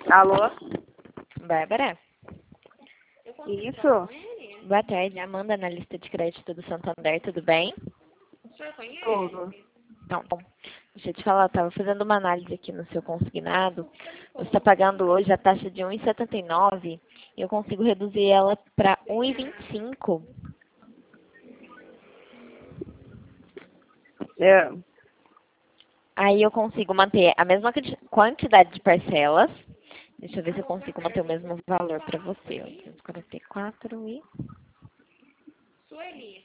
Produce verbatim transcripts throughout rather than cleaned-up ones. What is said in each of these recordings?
Alô? Bárbara? Isso? Boa tarde, Amanda na lista de crédito do Santander, tudo bem? Tudo. Então, bom, deixa eu te falar, eu estava fazendo uma análise aqui no seu consignado. Você está pagando hoje a taxa de um vírgula setenta e nove e eu consigo reduzir ela para um vírgula vinte e cinco. É. Aí eu consigo manter a mesma quanti- quantidade de parcelas. Deixa eu ver se eu consigo manter o mesmo valor para você. oitocentos e quarenta e quatro e... Sueli.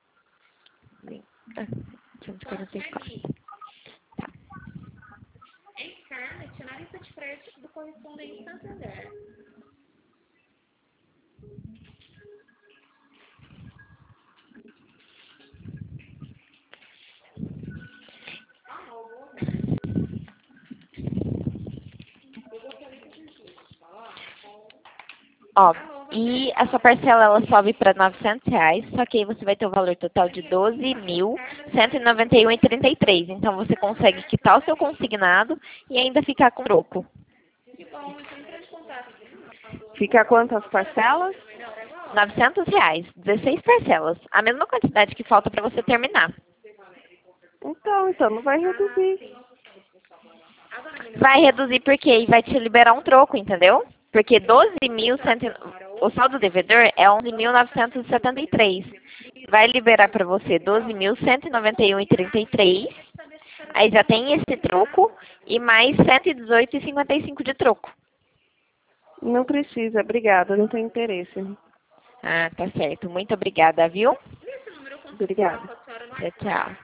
Ah, oitocentos e quarenta e quatro. Tá. Encarna-te na lista de crédito do correspondente Santander. Ó, e a sua parcela ela sobe para novecentos reais, só que aí você vai ter o valor total de doze mil cento e noventa e um e trinta e três. Então você consegue quitar o seu consignado e ainda ficar com troco. Fica quantas parcelas? novecentos reais, dezesseis parcelas. A mesma quantidade que falta para você terminar. Então, então não vai reduzir. Vai reduzir porque aí vai te liberar um troco, entendeu? Porque doze mil, o saldo devedor é onze mil novecentos e setenta e três. Vai liberar para você doze mil cento e noventa e um e trinta e três. Aí já tem esse troco e mais cento e dezoito e cinquenta e cinco de troco. Não precisa, obrigada, não tenho interesse. Ah, tá certo. Muito obrigada, viu? Obrigada. Tchau, tchau.